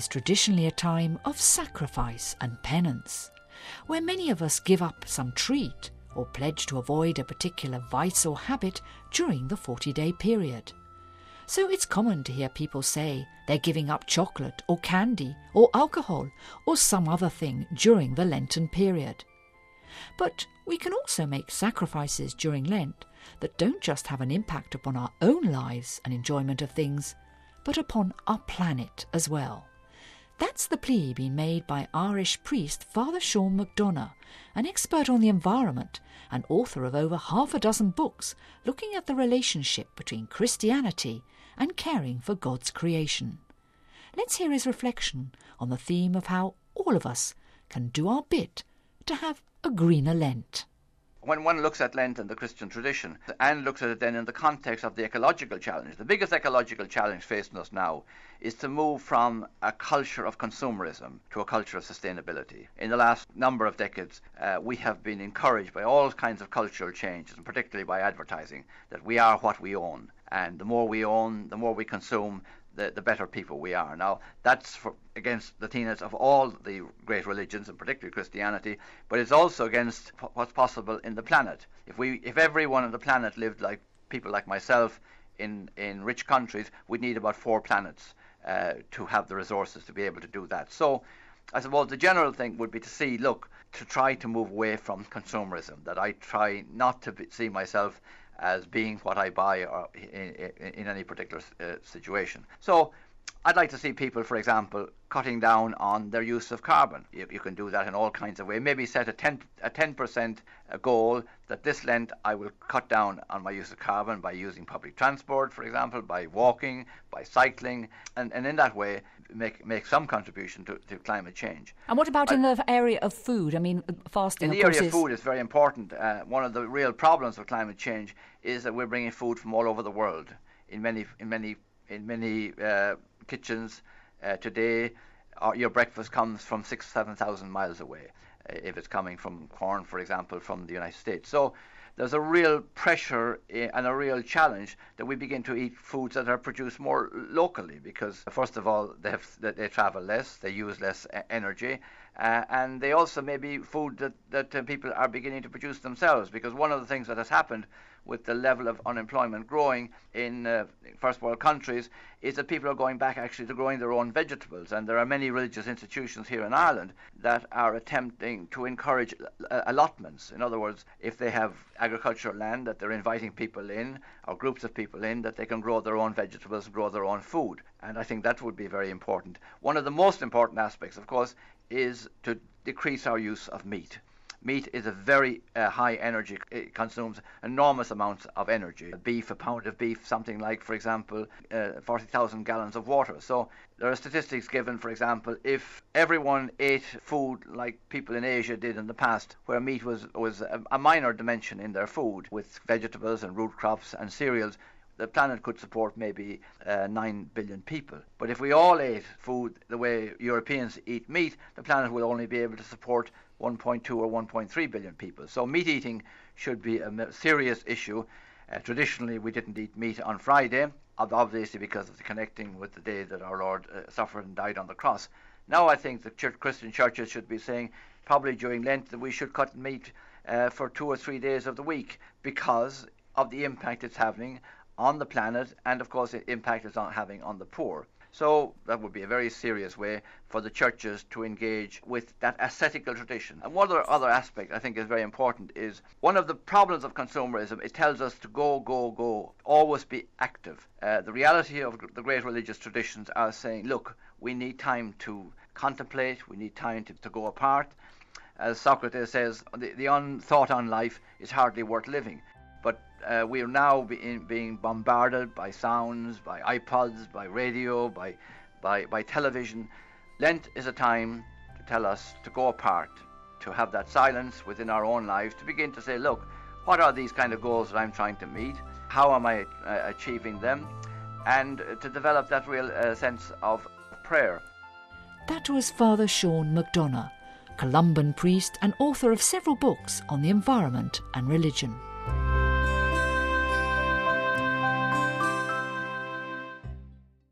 is traditionally a time of sacrifice and penance, where many of us give up some treat or pledge to avoid a particular vice or habit during the 40-day period. So it's common to hear people say they're giving up chocolate or candy or alcohol or some other thing during the Lenten period. But we can also make sacrifices during Lent that don't just have an impact upon our own lives and enjoyment of things, but upon our planet as well. That's the plea being made by Irish priest Father Sean McDonough, an expert on the environment and author of over half a dozen books looking at the relationship between Christianity and caring for God's creation. Let's hear his reflection on the theme of how all of us can do our bit to have a greener Lent. When one looks at Lent and the Christian tradition and looks at it then in the context of the ecological challenge, the biggest ecological challenge facing us now is to move from a culture of consumerism to a culture of sustainability. In the last number of decades, we have been encouraged by all kinds of cultural changes, and particularly by advertising, that we are what we own. And the more we own, the more we consume, the better people we are. Now, that's against the tenets of all the great religions, and particularly Christianity, but it's also against what's possible in the planet. If everyone on the planet lived like people like myself in rich countries, we'd need about 4 planets to have the resources to be able to do that. So I suppose the general thing would be to try to move away from consumerism, that I try not to see myself as being what I buy or in any particular situation. So I'd like to see people, for example, cutting down on their use of carbon. You can do that in all kinds of ways. Maybe set a 10% goal that this Lent I will cut down on my use of carbon by using public transport, for example, by walking, by cycling, and in that way make some contribution to climate change. And what about in the area of food? I mean, fasting, in the area of food is very important. One of the real problems of climate change is that we're bringing food from all over the world. In many kitchens today, your breakfast comes from 6,000-7,000 miles away, if it's coming from corn, for example, from the United States. So there's a real pressure and a real challenge that we begin to eat foods that are produced more locally, because first of all they travel less, they use less energy, and they also may be food that people are beginning to produce themselves, because one of the things that has happened with the level of unemployment growing in first world countries is that people are going back actually to growing their own vegetables, and there are many religious institutions here in Ireland that are attempting to encourage allotments. In other words, if they have agricultural land, that they're inviting people in, or groups of people in, that they can grow their own vegetables, grow their own food, and I think that would be very important. One of the most important aspects, of course, is to decrease our use of meat. Meat is a very high energy. It consumes enormous amounts of energy. A pound of beef, something like, for example, 40,000 gallons of water. So there are statistics given, for example, if everyone ate food like people in Asia did in the past, where meat was a minor dimension in their food, with vegetables and root crops and cereals, the planet could support maybe 9 billion people. But if we all ate food the way Europeans eat meat, the planet will only be able to support 1.2 or 1.3 billion people. So meat eating should be a serious issue. Traditionally, we didn't eat meat on Friday, obviously because of the connecting with the day that our Lord suffered and died on the cross. Now I think the Christian churches should be saying, probably during Lent, that we should cut meat for 2 or 3 days of the week, because of the impact it's having on the planet, and of course the impact it's having on the poor. So that would be a very serious way for the churches to engage with that ascetical tradition. And one other aspect I think is very important is one of the problems of consumerism. It tells us to go, always be active. The reality of the great religious traditions are saying, look, we need time to contemplate, we need time to go apart. As Socrates says, the unthought on life is hardly worth living. But we are now being bombarded by sounds, by iPods, by radio, by television. Lent is a time to tell us to go apart, to have that silence within our own lives, to begin to say, look, what are these kind of goals that I'm trying to meet? How am I achieving them? And to develop that real sense of prayer. That was Father Sean McDonough, Columban priest and author of several books on the environment and religion.